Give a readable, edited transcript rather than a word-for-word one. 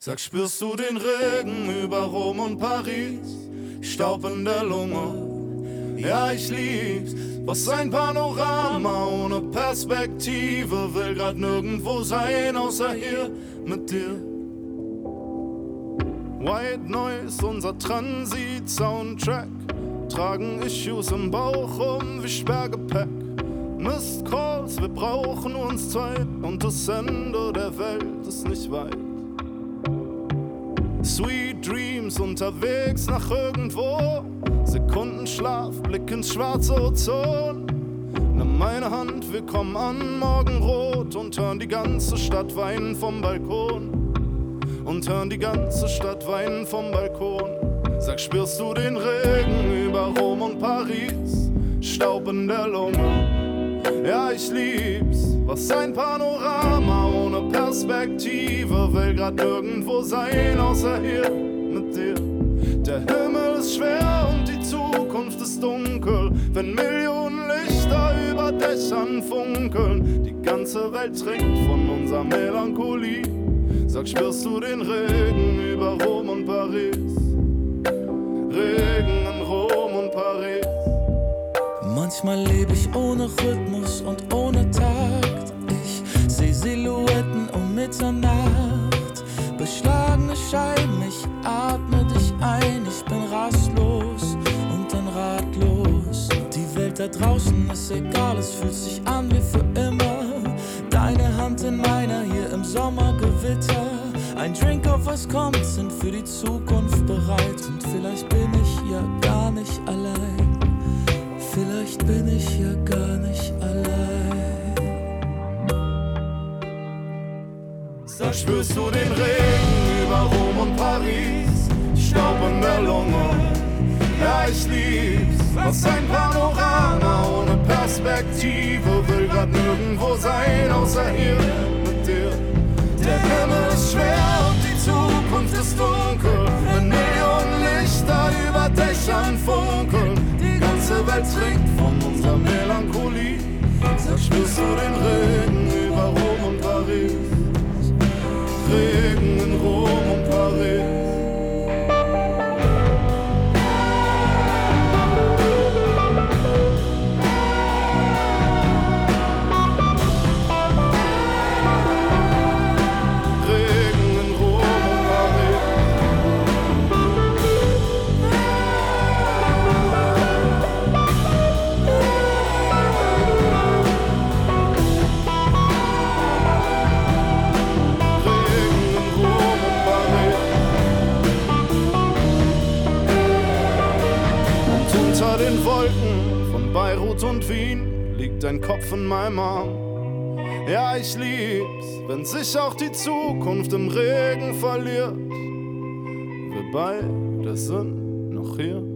Sag, spürst du den Regen über Rom und Paris? Staub in der Lunge, ja ich lieb's. Was ein Panorama ohne Perspektive. Will grad nirgendwo sein, außer hier mit dir. White Noise, unser Transit-Soundtrack. Tragen Issues im Bauch rum wie Sperrgepäck. Missed Calls, wir brauchen uns Zeit. Und das Ende der Welt ist nicht weit. Sweet Dreams unterwegs nach irgendwo. Sekundenschlaf, Blick ins schwarze Ozon. Nimm meine Hand, wir kommen an, morgenrot. Und hören die ganze Stadt weinen vom Balkon. Und hören die ganze Stadt weinen vom Balkon. Sag, spürst du den Regen über Rom und Paris? Staub in der Lunge, ja ich lieb's. Was ein Panorama ohne Perspektive. Will grad nirgendwo sein, außer hier mit dir. Der Himmel ist schwer und die Zukunft ist dunkel. Wenn Millionen Lichter über Dächern funkeln. Die ganze Welt trinkt von unserer Melancholie. Sag, spürst du den Regen über Rom und Paris? Regen in Rom und Paris. Manchmal lebe ich ohne Rhythmus und ohne Takt. Ich seh Silhouetten um Mitternacht. Beschlagene Scheiben, ich atme dich ein. Ich bin rastlos und dann ratlos. Die Welt da draußen ist egal, es fühlt sich an wie für immer. Deine Hand in meiner, hier im Sommergewitter. Ein Drink auf was kommt, sind für die Zukunft bereit. Und vielleicht bin ich ja gar nicht allein. Vielleicht bin ich ja gar nicht allein. Sag, spürst du den Regen über Rom und Paris? Staub in der Lunge, ja ich lieb's. Was ein Panorama ohne Perspektive. Will grad nirgendwo sein, außer hier mit dir. Der Himmel ist schwer und die Zukunft ist dunkel. Wenn Millionen Lichter über Dächern funkeln. Die ganze Welt trinkt von unserer Melancholie. Sag, spürst du den Regen über Rom und Paris? Regen in Rom und Paris. Unter den Wolken von Beirut und Wien liegt dein Kopf in meinem Arm. Ja, ich lieb's, wenn sich auch die Zukunft im Regen verliert. Wir beide sind noch hier.